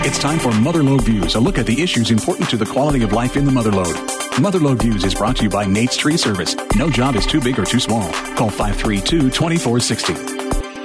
It's time for Motherlode Views, a look at the issues important to the quality of life in the Motherlode. Motherlode Views is brought to you by Nate's Tree Service. No job is too big or too small. Call 532-2460.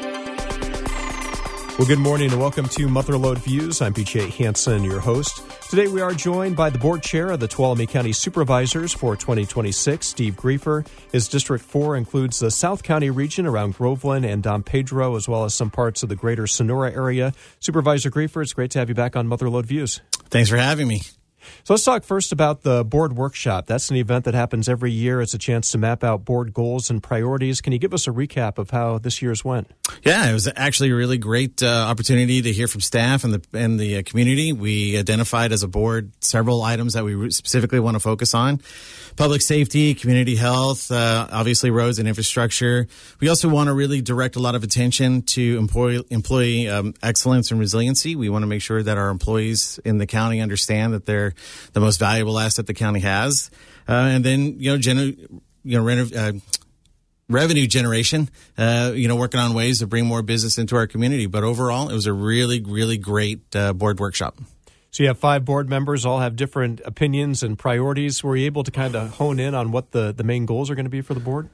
Well, good morning and welcome to Motherlode Views. I'm PJ Hansen, your host. Today we are joined by the board chair of the Tuolumne County Supervisors for 2026, Steve Griefer. His District 4 includes the South County region around Groveland and Don Pedro, as well as some parts of the greater Sonora area. Supervisor Griefer, it's great to have you back on Motherlode Views. Thanks for having me. So let's talk first about the board workshop. That's an event that happens every year. It's a chance to map out board goals and priorities. Can you give us a recap of how this year's went? Yeah, it was actually a really great opportunity to hear from staff and the community. We identified as a board several items that we specifically want to focus on. Public safety, community health, obviously roads and infrastructure. We also want to really direct a lot of attention to employee excellence and resiliency. We want to make sure that our employees in the county understand that they're the most valuable asset the county has. And then, revenue generation, working on ways to bring more business into our community. But overall, it was a really, really great board workshop. So you have 5 board members, all have different opinions and priorities. Were you able to kind of hone in on what the main goals are going to be for the board?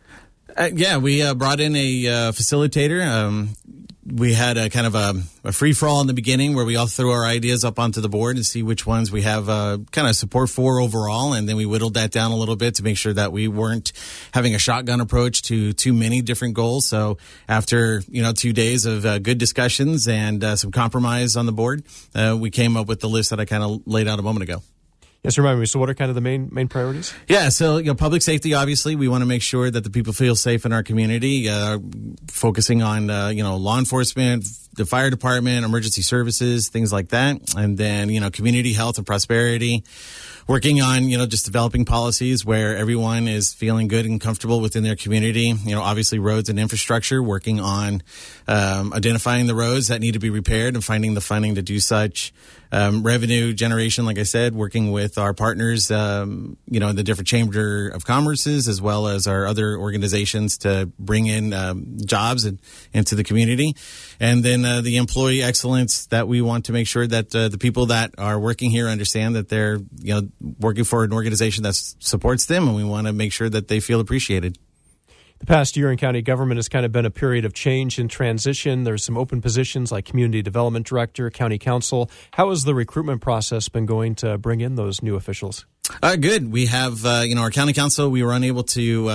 We brought in a facilitator. We had a kind of a free-for-all in the beginning where we all threw our ideas up onto the board and see which ones we have kind of support for overall, and then we whittled that down a little bit to make sure that we weren't having a shotgun approach to too many different goals. So after 2 days of good discussions and some compromise on the board, we came up with the list that I kind of laid out a moment ago. Yes, remind me. So what are kind of the main priorities? Yeah, so public safety, obviously, we want to make sure that the people feel safe in our community, focusing on, law enforcement, the fire department, emergency services, things like that. And then, community health and prosperity, working on, just developing policies where everyone is feeling good and comfortable within their community. Obviously roads and infrastructure, working on identifying the roads that need to be repaired and finding the funding to do such. Revenue generation, like I said, working with our partners, in the different Chamber of Commerces as well as our other organizations to bring in jobs into the community. And then the employee excellence that we want to make sure that the people that are working here understand that they're working for an organization that supports them, and we want to make sure that they feel appreciated. The past year in county government has kind of been a period of change and transition. There's some open positions like community development director, county council. How has the recruitment process been going to bring in those new officials? Good. We have, our county council, we were unable to,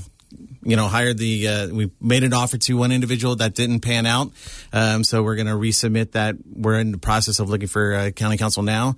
hire we made an offer to one individual that didn't pan out. So we're going to resubmit that. We're in the process of looking for county council now.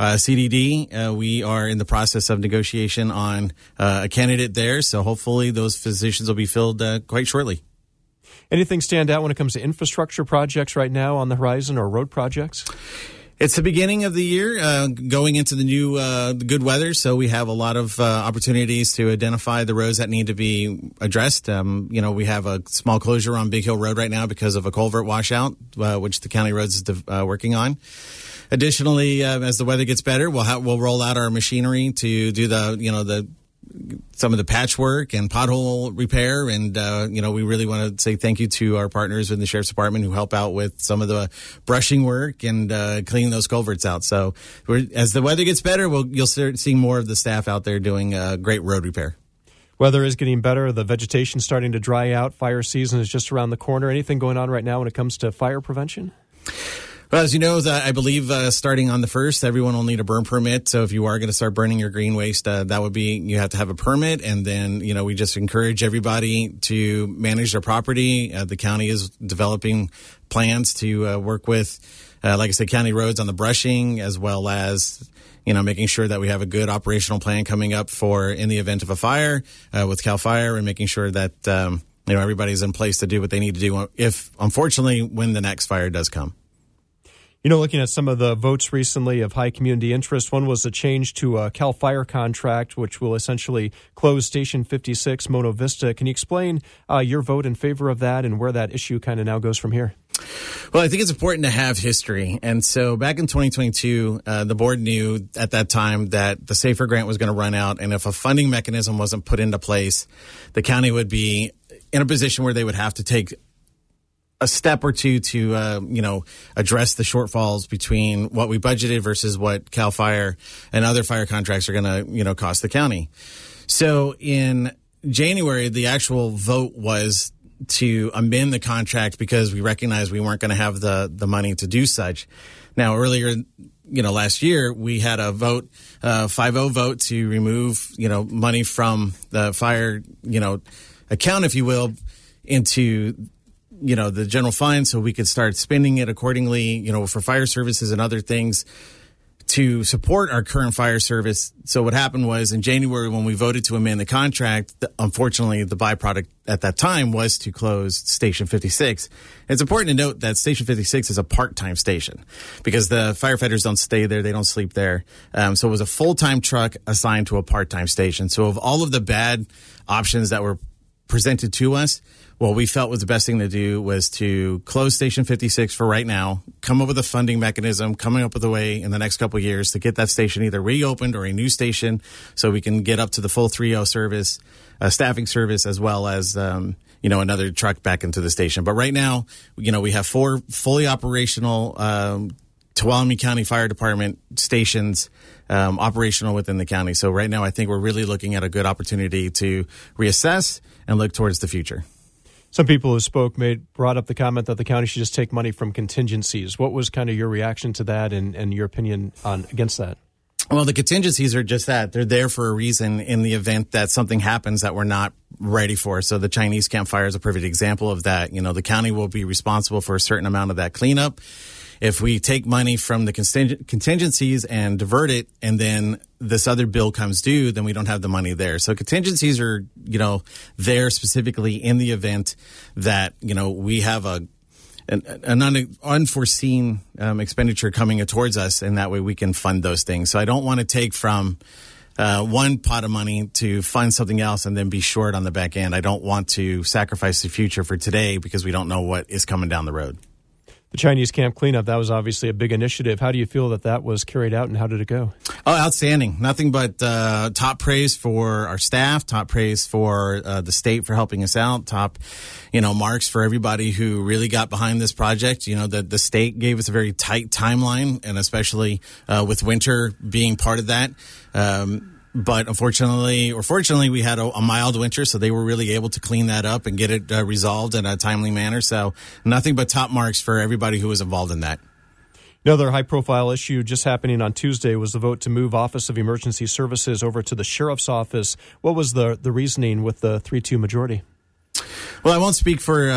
CDD, we are in the process of negotiation on a candidate there. So hopefully those positions will be filled quite shortly. Anything stand out when it comes to infrastructure projects right now on the horizon or road projects? It's the beginning of the year, going into the new good weather, so we have a lot of opportunities to identify the roads that need to be addressed. We have a small closure on Big Hill Road right now because of a culvert washout, which the county roads is working on. Additionally, as the weather gets better, we'll roll out our machinery to do some of the patchwork and pothole repair. And, we really want to say thank you to our partners in the Sheriff's Department who help out with some of the brushing work and cleaning those culverts out. So as the weather gets better, you'll start seeing more of the staff out there doing great road repair. Weather is getting better. The vegetation's starting to dry out. Fire season is just around the corner. Anything going on right now when it comes to fire prevention? Well, as you know, I believe starting on the 1st, everyone will need a burn permit. So if you are going to start burning your green waste, you have to have a permit. And then, we just encourage everybody to manage their property. The county is developing plans to work with, like I said, county roads on the brushing, as well as, making sure that we have a good operational plan coming up for in the event of a fire with CAL FIRE, and making sure that, everybody's in place to do what they need to do when the next fire does come. Looking at some of the votes recently of high community interest, one was a change to a CAL FIRE contract, which will essentially close Station 56, Mono Vista. Can you explain your vote in favor of that and where that issue kind of now goes from here? Well, I think it's important to have history. And so back in 2022, the board knew at that time that the SAFER grant was going to run out. And if a funding mechanism wasn't put into place, the county would be in a position where they would have to take a step or two to, address the shortfalls between what we budgeted versus what CAL FIRE and other fire contracts are going to, cost the county. So in January, the actual vote was to amend the contract because we recognized we weren't going to have the money to do such. Now, earlier, last year, we had a vote, 5-0 vote to remove, money from the fire, account, if you will, into the general fund so we could start spending it accordingly, for fire services and other things to support our current fire service. So what happened was in January when we voted to amend the contract, unfortunately the byproduct at that time was to close Station 56. It's important to note that Station 56 is a part-time station because the firefighters don't stay there. They don't sleep there. So it was a full-time truck assigned to a part-time station. So of all of the bad options that were presented to us, what we felt was the best thing to do was to close Station 56 for right now, come up with a funding mechanism, coming up with a way in the next couple of years to get that station either reopened or a new station so we can get up to the full 3-0 service, staffing service, as well as, another truck back into the station. But right now, we have 4 fully operational Tuolumne County Fire Department stations operational within the county. So right now, I think we're really looking at a good opportunity to reassess and look towards the future. Some people who spoke brought up the comment that the county should just take money from contingencies. What was kind of your reaction to that and your opinion against that? Well, the contingencies are just that. They're there for a reason in the event that something happens that we're not ready for. So the Chinese Camp Fire is a perfect example of that. The county will be responsible for a certain amount of that cleanup. If we take money from the contingencies and divert it and then this other bill comes due, then we don't have the money there. So contingencies are, there specifically in the event that, we have an unforeseen expenditure coming towards us, and that way we can fund those things. So I don't want to take from one pot of money to fund something else and then be short on the back end. I don't want to sacrifice the future for today because we don't know what is coming down the road. The Chinese camp cleanup, that was obviously a big initiative. How do you feel that was carried out and how did it go? Oh, outstanding. Nothing but top praise for our staff, top praise for the state for helping us out, top, marks for everybody who really got behind this project. The state gave us a very tight timeline, and especially with winter being part of that. But unfortunately, or fortunately, we had a mild winter, so they were really able to clean that up and get it resolved in a timely manner. So nothing but top marks for everybody who was involved in that. Another high-profile issue just happening on Tuesday was the vote to move Office of Emergency Services over to the Sheriff's Office. What was the reasoning with the 3-2 majority? Well, I won't speak for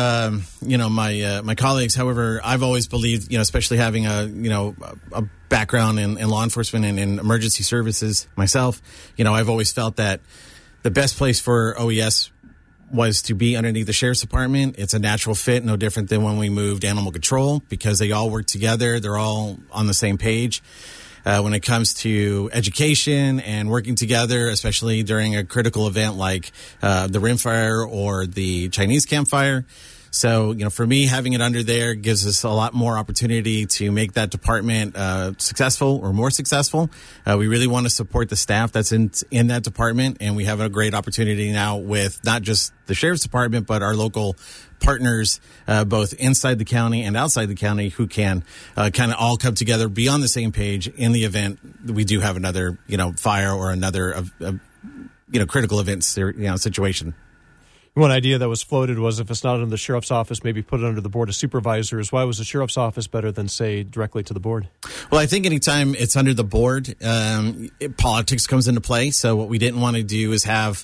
my colleagues. However, I've always believed, especially having a background in law enforcement and in emergency services myself, I've always felt that the best place for OES was to be underneath the Sheriff's Department. It's a natural fit, no different than when we moved Animal Control, because they all work together. They're all on the same page. When it comes to education and working together, especially during a critical event like the Rim Fire or the Chinese Camp Fire. So, for me, having it under there gives us a lot more opportunity to make that department successful or more successful. We really want to support the staff that's in that department, and we have a great opportunity now with not just the Sheriff's Department, but our local partners, both inside the county and outside the county, who can kind of all come together, be on the same page in the event we do have another, fire or another, critical event, situation. One idea that was floated was if it's not under the Sheriff's Office, maybe put it under the Board of Supervisors. Why was the Sheriff's Office better than, say, directly to the board? Well, I think anytime it's under the board, politics comes into play. So what we didn't want to do is have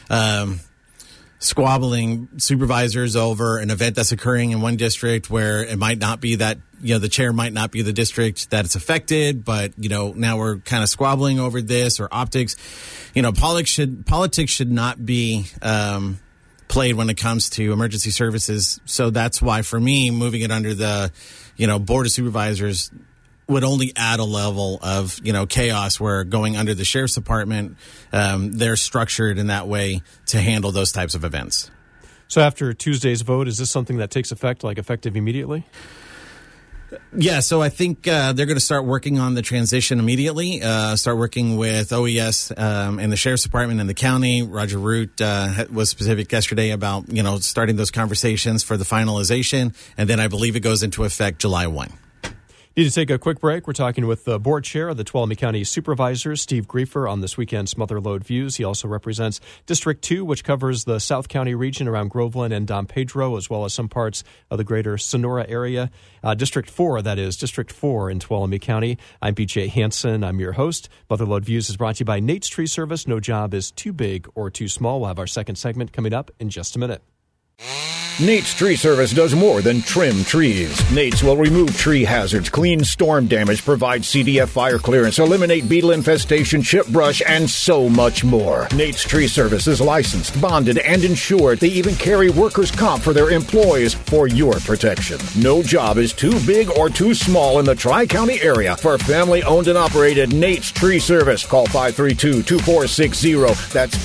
squabbling supervisors over an event that's occurring in one district where it might not be that, the chair might not be the district that it's affected, but, now we're kind of squabbling over this or optics. Politics should not be played when it comes to emergency services. So that's why, for me, moving it under the, Board of Supervisors would only add a level of, chaos, where going under the Sheriff's Department, they're structured in that way to handle those types of events. So after Tuesday's vote, is this something that takes effect, effective immediately? Yeah, so I think they're going to start working on the transition immediately, start working with OES and the Sheriff's Department and the county. Roger Root was specific yesterday about, starting those conversations for the finalization, and then I believe it goes into effect July 1. Need to take a quick break. We're talking with the board chair of the Tuolumne County Supervisors, Steve Griefer, on this weekend's Motherlode Views. He also represents District 2, which covers the South County region around Groveland and Don Pedro, as well as some parts of the greater Sonora area. District 4, that is, District 4 in Tuolumne County. I'm PJ Hansen. I'm your host. Motherlode Views is brought to you by Nate's Tree Service. No job is too big or too small. We'll have our second segment coming up in just a minute. Nate's Tree Service does more than trim trees. Nate's will remove tree hazards, clean storm damage, provide CDF fire clearance, eliminate beetle infestation, chip brush, and so much more. Nate's Tree Service is licensed, bonded, and insured. They even carry workers' comp for their employees for your protection. No job is too big or too small in the Tri-County area for family-owned and operated Nate's Tree Service. Call 532-2460. That's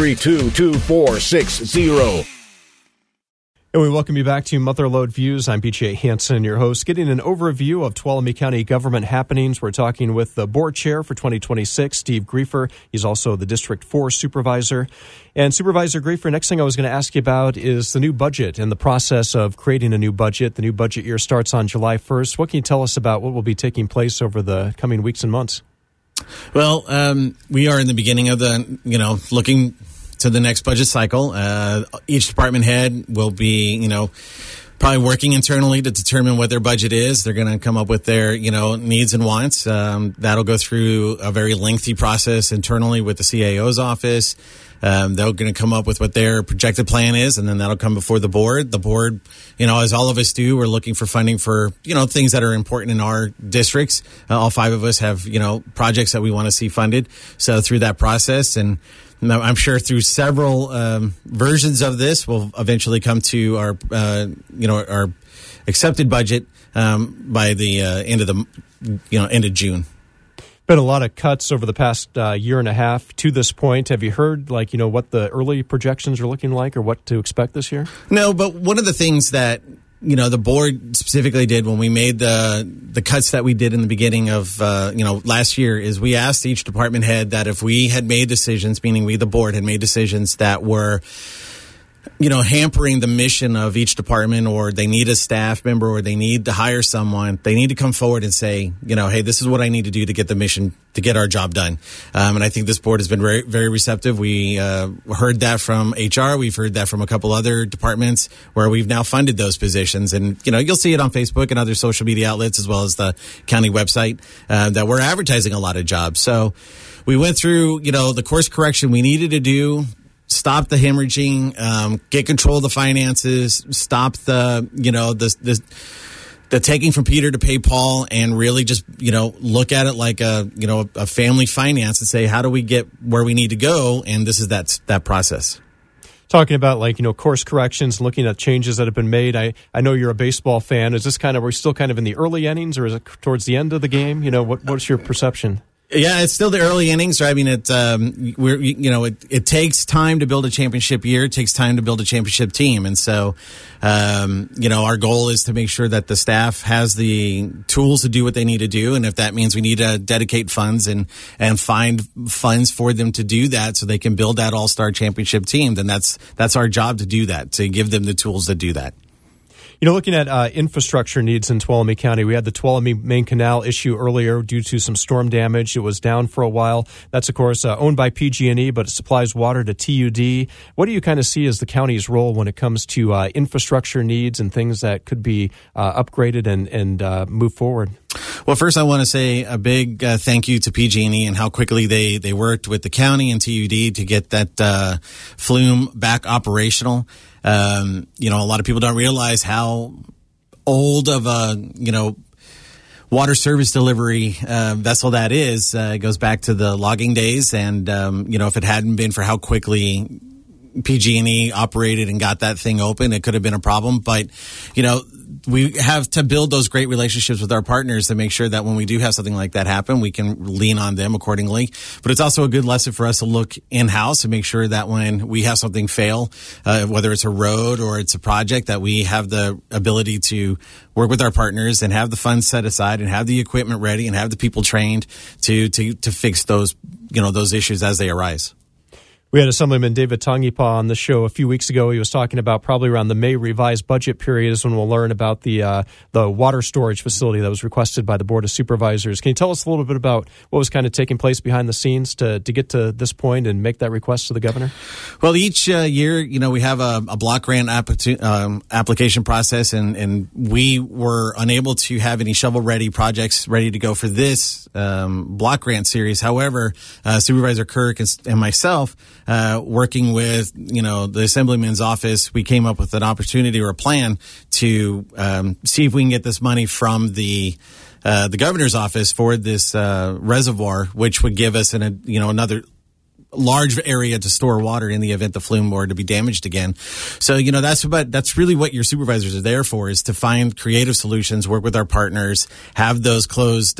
532-2460. And we welcome you back to Motherlode Views. I'm PJ Hansen, your host, getting an overview of Tuolumne County government happenings. We're talking with the board chair for 2026, Steve Griefer. He's also the District 4 supervisor. And Supervisor Griefer, next thing I was going to ask you about is the new budget and the process of creating a new budget. The new budget year starts on July 1st. What can you tell us about what will be taking place over the coming weeks and months? Well, we are in the beginning of looking to the next budget cycle. Each department head will be, probably working internally to determine what their budget is. They're going to come up with their, needs and wants. That'll go through a very lengthy process internally with the CAO's office. They're going to come up with what their projected plan is, and then that'll come before the board. The board, as all of us do, we're looking for funding for, things that are important in our districts. All five of us have, projects that we want to see funded. So through that process, and I'm sure through several versions of this, we'll eventually come to our, our accepted budget by the end of June. Been a lot of cuts over the past year and a half to this point. Have you heard, what the early projections are looking like, or what to expect this year? No, but one of the things that the board specifically did when we made the cuts that we did in the beginning of, last year is we asked each department head that if we had made decisions, meaning we, the board, had made decisions that were, hampering the mission of each department, or they need a staff member, or they need to hire someone, they need to come forward and say, hey, this is what I need to do to get the mission, to get our job done. And I think this board has been very, very receptive. We heard that from HR. We've heard that from a couple other departments where we've now funded those positions. And, you'll see it on Facebook and other social media outlets, as well as the county website, that we're advertising a lot of jobs. So we went through, the course correction we needed to do. Stop the hemorrhaging, get control of the finances, stop the taking from Peter to pay Paul, and really just, look at it like a family finance and say, how do we get where we need to go? And this is that process. Talking about course corrections, looking at changes that have been made. I know you're a baseball fan. Is this we're still kind of in the early innings, or is it towards the end of the game? What's your perception? Yeah, it's still the early innings. Right? I mean, it takes time to build a championship year. It takes time to build a championship team. And so, our goal is to make sure that the staff has the tools to do what they need to do. And if that means we need to dedicate funds and find funds for them to do that so they can build that all-star championship team, then that's our job to do that, to give them the tools to do that. Looking at infrastructure needs in Tuolumne County, we had the Tuolumne Main Canal issue earlier due to some storm damage. It was down for a while. That's, of course, owned by PG&E, but it supplies water to TUD. What do you kind of see as the county's role when it comes to infrastructure needs and things that could be upgraded and move forward? Well, first, I want to say a big thank you to PG&E and how quickly they worked with the county and TUD to get that flume back operational. A lot of people don't realize how old of a, water service delivery vessel that is. It goes back to the logging days. And, if it hadn't been for how quickly PG&E operated and got that thing open, it could have been a problem. But, we have to build those great relationships with our partners to make sure that when we do have something like that happen, we can lean on them accordingly. But it's also a good lesson for us to look in-house to make sure that when we have something fail, whether it's a road or it's a project, that we have the ability to work with our partners and have the funds set aside and have the equipment ready and have the people trained to fix those, those issues as they arise. We had Assemblyman David Tongipa on the show a few weeks ago. He was talking about probably around the May revised budget period is when we'll learn about the water storage facility that was requested by the Board of Supervisors. Can you tell us a little bit about what was kind of taking place behind the scenes to get to this point and make that request to the governor? Well, each year, we have a block grant application process, and we were unable to have any shovel-ready projects ready to go for this block grant series. However, Supervisor Kirk and myself, working with, the Assemblyman's office, we came up with an opportunity or a plan to see if we can get this money from the governor's office for this reservoir, which would give us another large area to store water in the event the flume were to be damaged again. So, that's really what your supervisors are there for, is to find creative solutions, work with our partners, have those closed,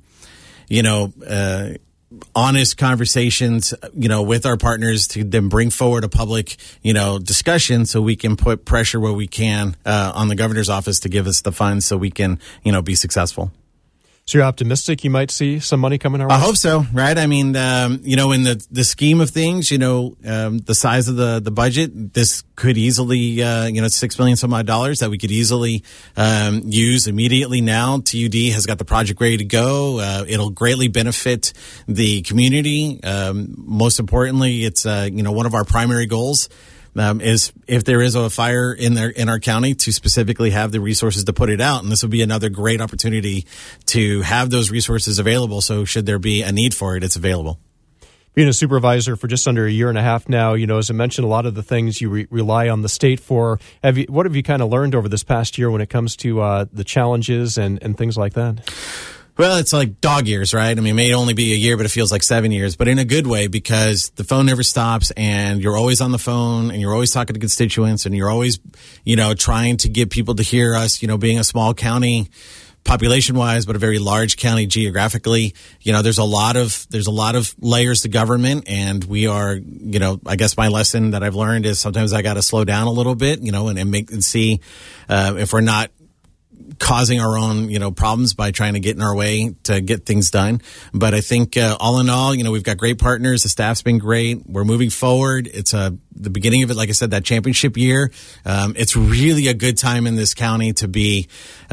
honest conversations, with our partners to then bring forward a public, discussion so we can put pressure where we can on the governor's office to give us the funds so we can, be successful. So you're optimistic you might see some money coming our way? I hope so, right? I mean, in the scheme of things, the size of the budget, this could easily, it's $6 million some odd dollars that we could easily use immediately now. TUD has got the project ready to go. It'll greatly benefit the community. Most importantly, it's, one of our primary goals. Is if there is a fire in our county, to specifically have the resources to put it out. And this will be another great opportunity to have those resources available. So should there be a need for it, it's available. Being a supervisor for just under a year and a half now, as I mentioned, a lot of the things you rely on the state for. What have you kind of learned over this past year when it comes to the challenges and things like that? Well, it's like dog years, right? I mean, it may only be a year, but it feels like 7 years, but in a good way, because the phone never stops and you're always on the phone and you're always talking to constituents and you're always, trying to get people to hear us, being a small county population wise, but a very large county geographically. There's a lot of layers to government, and we are, I guess my lesson that I've learned is sometimes I got to slow down a little bit, and see, if we're not causing our own, problems by trying to get in our way to get things done. But I think all in all, we've got great partners. The staff's been great. We're moving forward. It's the beginning of it, like I said, that championship year. It's really a good time in this county to be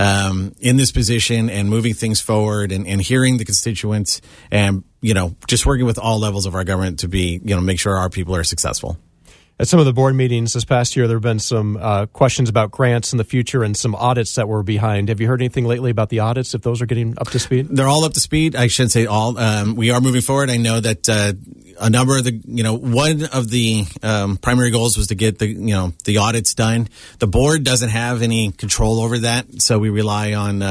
in this position and moving things forward and hearing the constituents and, just working with all levels of our government to be, make sure our people are successful. At some of the board meetings this past year, there have been some questions about grants in the future and some audits that were behind. Have you heard anything lately about the audits, if those are getting up to speed? They're all up to speed. I shouldn't say all. We are moving forward. I know that a number of the, one of the primary goals was to get the audits done. The board doesn't have any control over that, so we rely on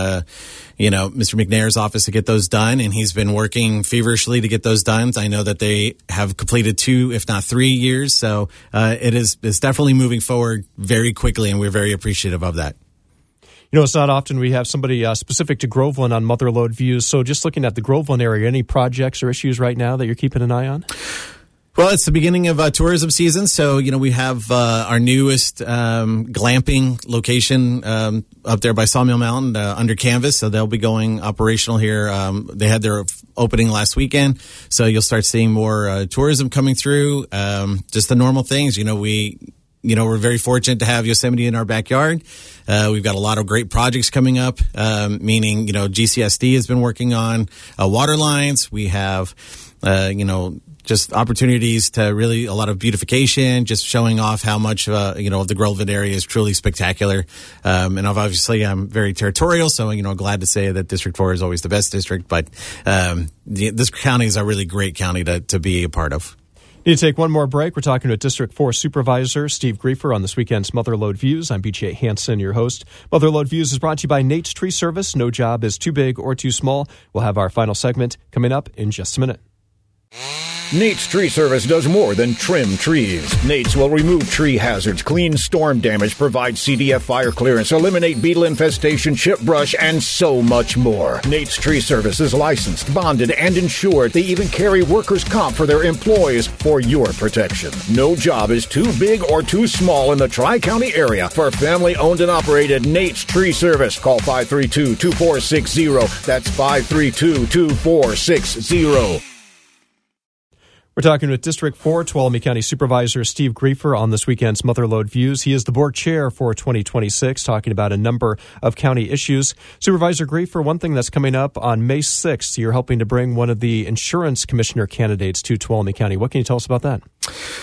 Mr. McNair's office to get those done, and he's been working feverishly to get those done. I know that they have completed 2, if not 3 years, so it's definitely moving forward very quickly, and we're very appreciative of that. It's not often we have somebody specific to Groveland on Mother Lode Views. So just looking at the Groveland area, any projects or issues right now that you're keeping an eye on? Well, it's the beginning of tourism season, so we have our newest glamping location up there by Sawmill Mountain under canvas. So they'll be going operational here. They had their opening last weekend, so you'll start seeing more tourism coming through. Just the normal things, we're very fortunate to have Yosemite in our backyard. We've got a lot of great projects coming up, meaning, GCSD has been working on water lines. We have, just opportunities to really a lot of beautification, just showing off how much, of the Groveland area is truly spectacular. And obviously I'm very territorial, so, glad to say that District 4 is always the best district, but this county is a really great county to be a part of. Need to take one more break. We're talking to District 4 Supervisor Steve Griefer on this weekend's Mother Lode Views. I'm BJ Hansen, your host. Mother Lode Views is brought to you by Nate's Tree Service. No job is too big or too small. We'll have our final segment coming up in just a minute. Nate's Tree Service does more than trim trees. Nate's will remove tree hazards, clean storm damage, provide CDF fire clearance, eliminate beetle infestation, chip brush, and so much more. Nate's Tree Service is licensed, bonded, and insured. They even carry workers' comp for their employees for your protection. No job is too big or too small in the Tri-County area for family-owned and operated Nate's Tree Service. Call 532-2460. That's 532-2460. We're talking with District 4 Tuolumne County Supervisor Steve Griefer on this weekend's Motherlode Views. He is the board chair for 2026, talking about a number of county issues. Supervisor Griefer, one thing that's coming up on May 6th, you're helping to bring one of the insurance commissioner candidates to Tuolumne County. What can you tell us about that?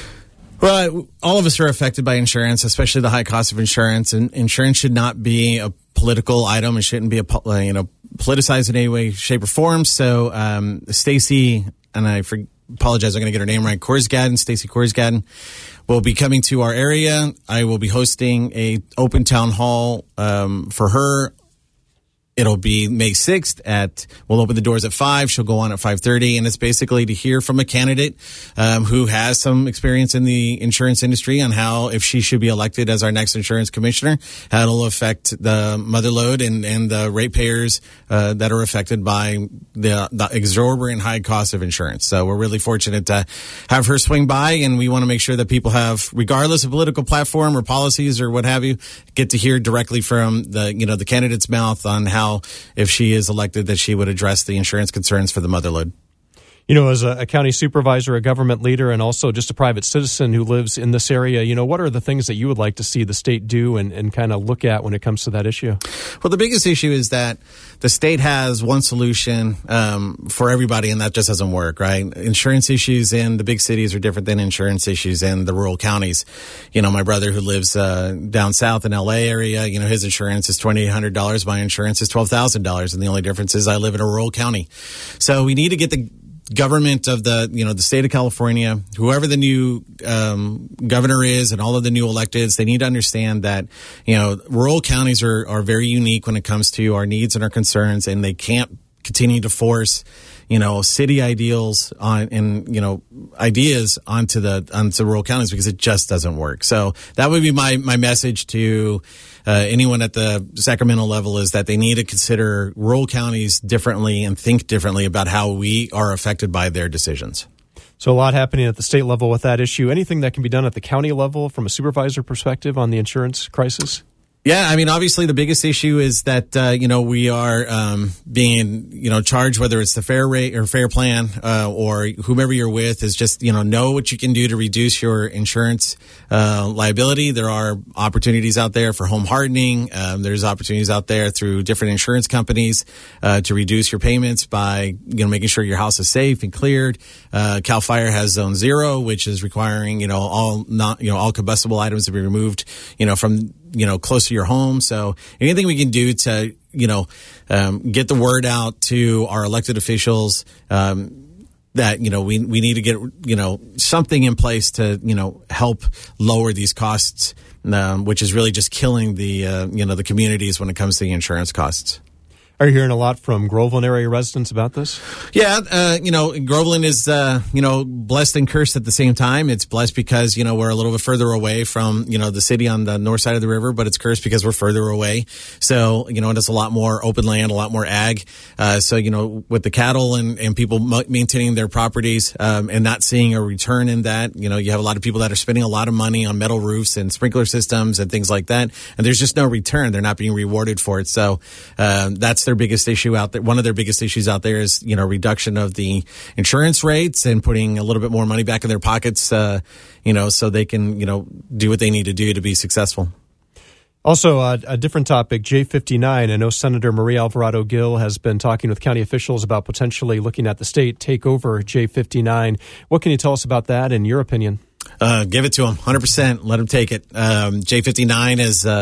Well, all of us are affected by insurance, especially the high cost of insurance. And insurance should not be a political item. It shouldn't be politicized in any way, shape, or form. So Stacy, and I apologize, I'm going to get her name right, Stacy Korsgaden, will be coming to our area. I will be hosting a open town hall for her. It'll be May 6th we'll open the doors at 5. She'll go on at 5:30. And it's basically to hear from a candidate who has some experience in the insurance industry on how, if she should be elected as our next insurance commissioner, how it'll affect the motherlode and the ratepayers that are affected by the exorbitant high cost of insurance. So we're really fortunate to have her swing by, and we want to make sure that people have, regardless of political platform or policies or what have you, get to hear directly from the candidate's mouth on how, if she is elected, that she would address the insurance concerns for the motherlode. You know, as a county supervisor, a government leader, and also just a private citizen who lives in this area, what are the things that you would like to see the state do and kind of look at when it comes to that issue? Well, the biggest issue is that the state has one solution for everybody, and that just doesn't work, right? Insurance issues in the big cities are different than insurance issues in the rural counties. My brother who lives down south in L.A. area, his insurance is $2,800. My insurance is $12,000, and the only difference is I live in a rural county. So we need to get the government of the state of California, whoever the new governor is, and all of the new electeds, they need to understand that rural counties are very unique when it comes to our needs and our concerns, and they can't continue to force city ideals ideas onto rural counties, because it just doesn't work. So that would be my message to anyone at the Sacramento level, is that they need to consider rural counties differently and think differently about how we are affected by their decisions. So a lot happening at the state level with that issue. Anything that can be done at the county level from a supervisor perspective on the insurance crisis? Yeah, I mean, obviously the biggest issue is that, we are being, charged, whether it's the fair rate or fair plan or whomever you're with, is just, know what you can do to reduce your insurance liability. There are opportunities out there for home hardening. There's opportunities out there through different insurance companies to reduce your payments by, making sure your house is safe and cleared. CAL FIRE has Zone 0, which is requiring, all combustible items to be removed, from close to your home. So anything we can do to, get the word out to our elected officials, that, we need to get, something in place to, help lower these costs, which is really just killing the, the communities when it comes to the insurance costs. Are you hearing a lot from Groveland area residents about this? Yeah, Groveland is, blessed and cursed at the same time. It's blessed because, we're a little bit further away from, the city on the north side of the river, but it's cursed because we're further away. So, it's a lot more open land, a lot more ag. So, with the cattle and people maintaining their properties, and not seeing a return in that, you have a lot of people that are spending a lot of money on metal roofs and sprinkler systems and things like that. And there's just no return. They're not being rewarded for it. So, that's their biggest issue out there. One of their biggest issues out there is, reduction of the insurance rates and putting a little bit more money back in their pockets, so they can, do what they need to do to be successful. Also, a different topic, J59. I know Senator Marie Alvarado Gil has been talking with county officials about potentially looking at the state take over J59. What can you tell us about that in your opinion? Give it to them, 100%. Let them take it. J59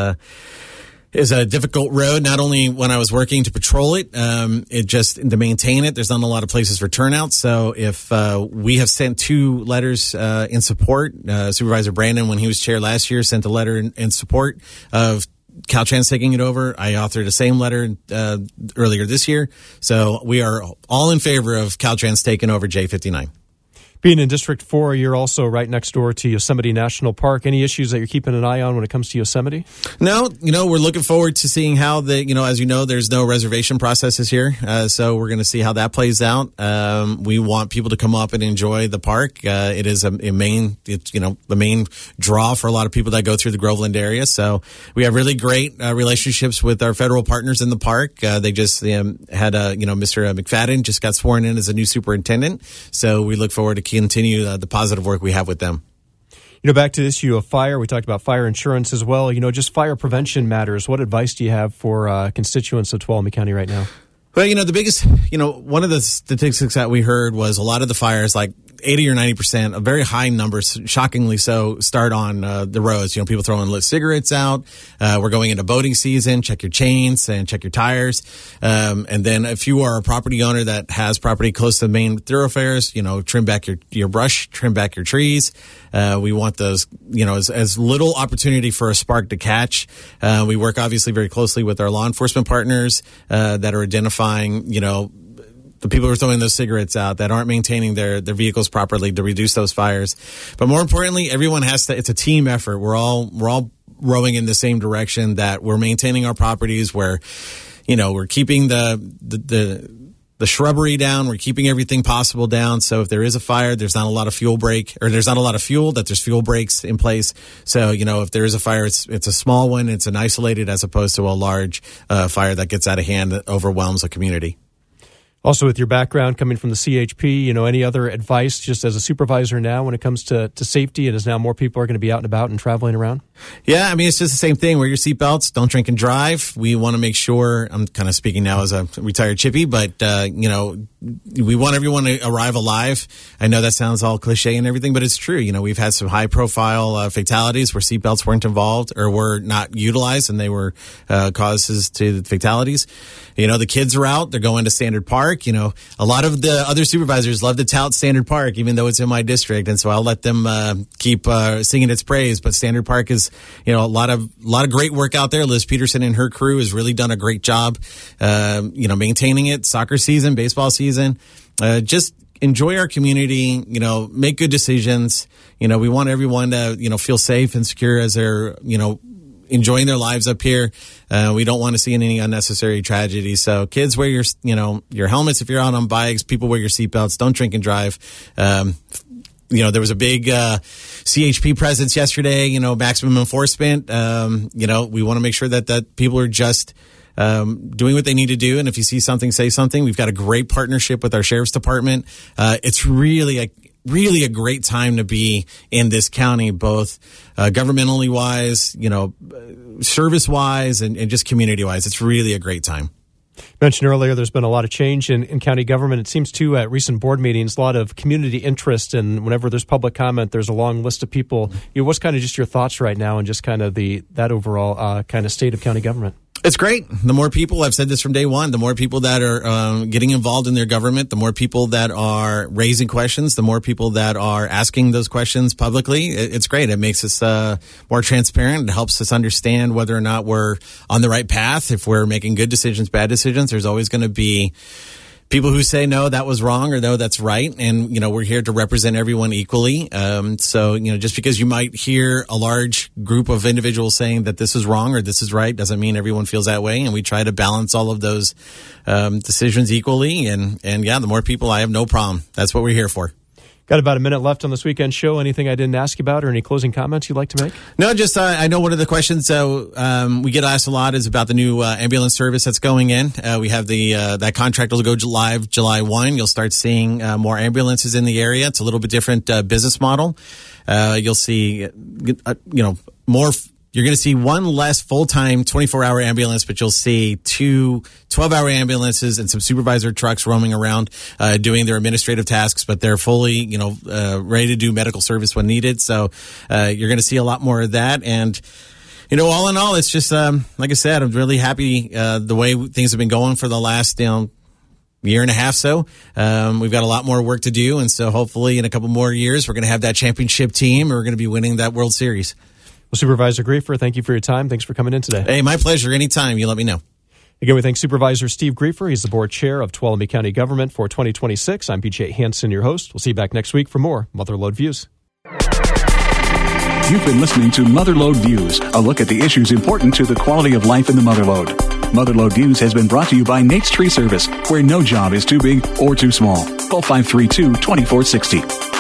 is a difficult road, not only when I was working to patrol it, to maintain it. There's not a lot of places for turnout. So if we have sent 2 letters in support, Supervisor Brandon, when he was chair last year, sent a letter in support of Caltrans taking it over. I authored the same letter earlier this year. So we are all in favor of Caltrans taking over J59. Being in District 4, you're also right next door to Yosemite National Park. Any issues that you're keeping an eye on when it comes to Yosemite? No, we're looking forward to seeing how as you know, there's no reservation processes here. So we're going to see how that plays out. We want people to come up and enjoy the park. It is the main draw for a lot of people that go through the Groveland area. So we have really great relationships with our federal partners in the park. They just had Mr. McFadden just got sworn in as a new superintendent. So we look forward to continue the positive work we have with them. Back to the issue of fire, we talked about fire insurance as well. Just fire prevention matters. What advice do you have for constituents of Tuolumne County right now? Well, the biggest, one of the statistics that we heard was a lot of the fires, like 80 or 90%, a very high number, shockingly so, start on the roads. People throwing lit cigarettes out. We're going into boating season. Check your chains and check your tires. And then if you are a property owner that has property close to the main thoroughfares, trim back your brush, trim back your trees. We want those, as little opportunity for a spark to catch. We work obviously very closely with our law enforcement partners that are identifying, the people who are throwing those cigarettes out, that aren't maintaining their vehicles properly to reduce those fires. But more importantly, everyone has to, it's a team effort. We're all rowing in the same direction, that we're maintaining our properties, where, we're keeping the shrubbery down. We're keeping everything possible down. So if there is a fire, there's not a lot of fuel, that there's fuel breaks in place. So, if there is a fire, it's a small one. It's an isolated, as opposed to a large fire that gets out of hand, that overwhelms a community. Also, with your background coming from the CHP, any other advice just as a supervisor now when it comes to safety, and as now more people are going to be out and about and traveling around? Yeah, it's just the same thing. Wear your seatbelts. Don't drink and drive. We want to make sure, I'm kind of speaking now as a retired chippy, but, we want everyone to arrive alive. I know that sounds all cliche and everything, but it's true. We've had some high profile fatalities where seatbelts weren't involved or were not utilized, and they were causes to the fatalities. The kids are out. They're going to Standard Park. A lot of the other supervisors love to tout Standard Park, even though it's in my district. And so I'll let them keep singing its praise. But Standard Park is, a lot of great work out there. Liz Peterson and her crew has really done a great job, maintaining it. Soccer season, baseball season. Just enjoy our community, make good decisions. We want everyone to, feel safe and secure as they're, enjoying their lives up here. We don't want to see any unnecessary tragedy. So kids, wear your helmets if you're out on bikes. People, wear your seatbelts. Don't drink and drive. There was a big CHP presence yesterday, maximum enforcement. We want to make sure that people are just doing what they need to do. And if you see something, say something. We've got a great partnership with our sheriff's department. It's really a great time to be in this county, both governmentally wise, service wise, and just community wise. It's really a great time. Mentioned earlier, there's been a lot of change in county government. It seems, too, at recent board meetings, a lot of community interest, and whenever there's public comment, there's a long list of people. What's kind of just your thoughts right now, and just kind of that overall kind of state of county government? It's great. The more people, I've said this from day one, the more people that are getting involved in their government, the more people that are raising questions, the more people that are asking those questions publicly. It's great. It makes us more transparent. It helps us understand whether or not we're on the right path. If we're making good decisions, bad decisions, there's always going to be people who say, no, that was wrong, or no, that's right. And, we're here to represent everyone equally. So, just because you might hear a large group of individuals saying that this is wrong or this is right doesn't mean everyone feels that way. And we try to balance all of those decisions equally. And yeah, the more people, I have no problem. That's what we're here for. Got about a minute left on this weekend show. Anything I didn't ask you about, or any closing comments you'd like to make? No, just I know one of the questions we get asked a lot is about the new ambulance service that's going in. We have that contract will go live July 1. You'll start seeing more ambulances in the area. It's a little bit different business model. You'll see, more. You're going to see one less full-time 24-hour ambulance, but you'll see 2 12-hour ambulances and some supervisor trucks roaming around doing their administrative tasks, but they're fully, ready to do medical service when needed. So you're going to see a lot more of that. And, all in all, it's just, like I said, I'm really happy the way things have been going for the last, year and a half. So we've got a lot more work to do. And so hopefully in a couple more years, we're going to have that championship team, and we're going to be winning that World Series. Well, Supervisor Griefer, thank you for your time. Thanks for coming in today. Hey, my pleasure. Anytime. You let me know. Again, we thank Supervisor Steve Griefer. He's the board chair of Tuolumne County Government for 2026. I'm PJ Hansen, your host. We'll see you back next week for more Motherlode Views. You've been listening to Motherlode Views, a look at the issues important to the quality of life in the Motherlode. Motherlode Views has been brought to you by Nate's Tree Service, where no job is too big or too small. Call 532-2460.